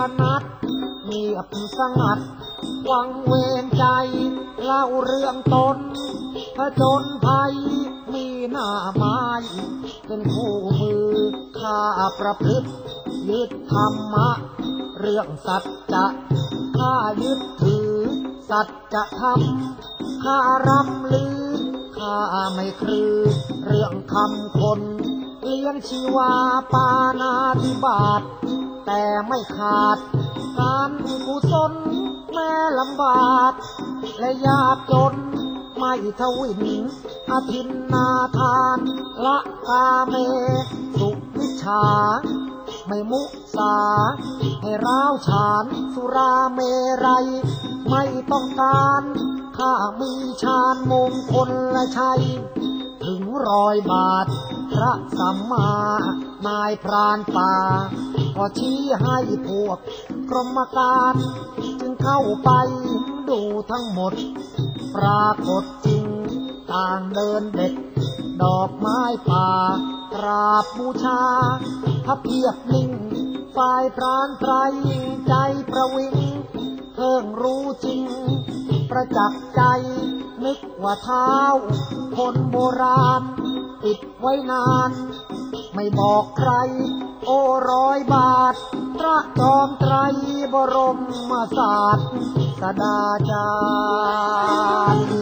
นัดเงียบสงัดวังเวงใจเล่าเรื่องตนผจญภัยมีหน้าไม้เป็นคู่มือข้าประพฤติยึดธรรมะเรื่องสัจจะข้ายึดถือสัจธรรมข้ารำลือข้าไม่ครือเรื่องคำคนเลี้ยงชีวาปานาธิบาตแต่ไม่ขาดการกุศลแม้ลำบากและยากจนไม่ทวินอธินนาทานละกาเมสุวิชชาไม่มุสาให้ร้าวฉานสุราเมรัยไม่ต้องการข้ามีฌานมงคลและชัยถึง100 บาทพระสัมมานายพรานป่าก็ชี้ให้พวกกรรมการจึงเข้าไปดูทั้งหมดปรากฏจริงต่างเดินเด็ดดอกไม้ป่ากราบบูชาพระเพียบนิ่งฝ่ายพรานไตรใจประวิงเพิ่งรู้จริงประจักษ์ใจนึกว่าเท้าคนโบราณปิดไว้นานไม่บอกใครโอ้100 บาทพระจอมไตรบรมศาสดาจารย์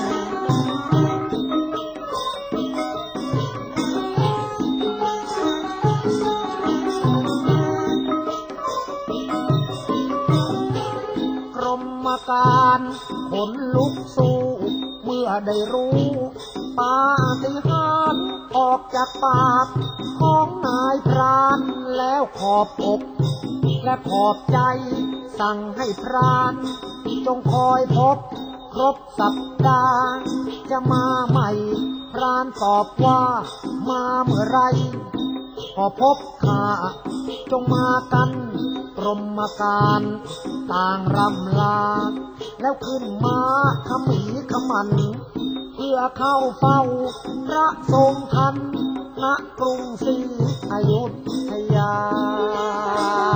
กรมการขนลุกสู้เมื่อได้รู้ปาฏิหาริย์ออกจากปากของนายพรานแล้วขอบอกและขอบใจสั่งให้พรานจงคอยพบครบสัปดาห์จะมาใหม่พรานตอบว่ามาเมื่อไรพอพบข้าจงมากันกรมการต่างรำลาแล้วขึ้นมาขมีขมันเพื่อเข้าเฝ้าพระทรงทันณกรุงศรีอยุธยา